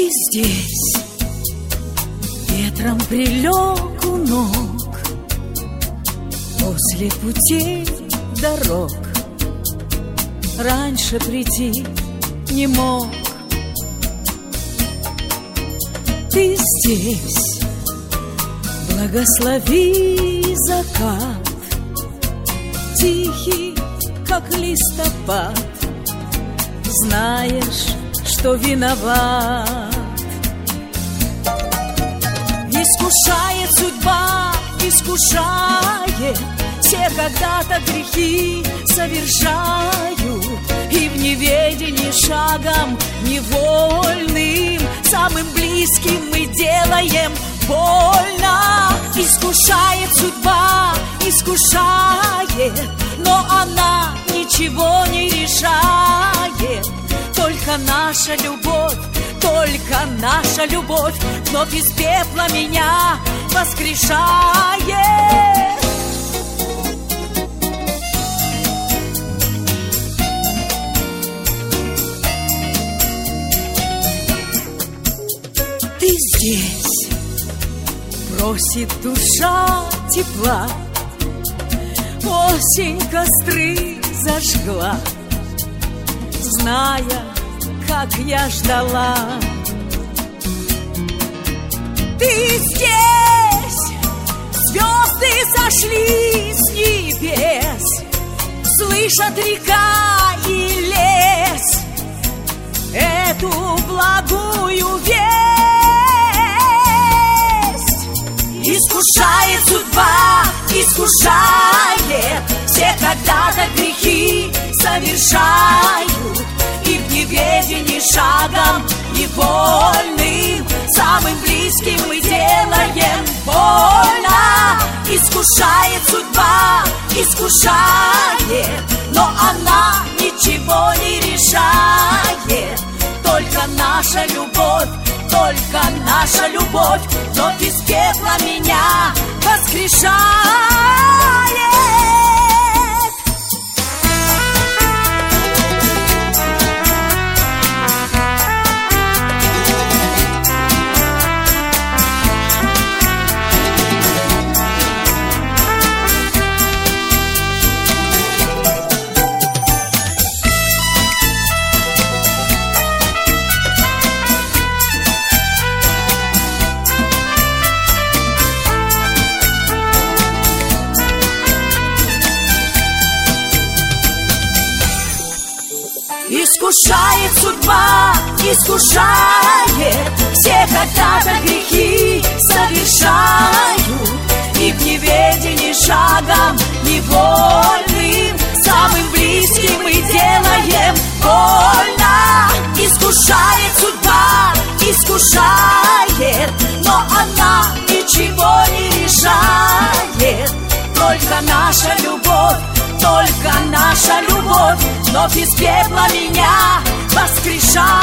Ты здесь, ветром прилег у ног, после путей дорог раньше прийти не мог. Ты здесь, благослови закат, тихий, как листопад, знаешь, что виноват. Искушает судьба, искушает, все когда-то грехи совершают, и в неведении шагом невольным самым близким мы делаем больно. Искушает судьба, искушает, но она ничего не решает. Только наша любовь, только наша любовь вновь из пепла меня воскрешает. Ты здесь, просит душа тепла, осень костры зажгла, зная, как я ждала. Ты здесь, звезды сошли с небес, слышат река и лес эту благую весть. Искушает судьба, искушает, все когда-то грехи совершают, и в неведении шагом невольным самым близким мы делаем больно. Искушает судьба, искушает, но она ничего не решает. Только наша любовь, только наша любовь вновь из пепла меня воскрешает. Искушает судьба, искушает, все когда-то грехи совершают, и в неведении шагом невольным самым близким мы делаем больно. Искушает судьба, искушает, но она ничего не решает. Только наша любовь, только наша любовь вновь из пепла меня воскрешает.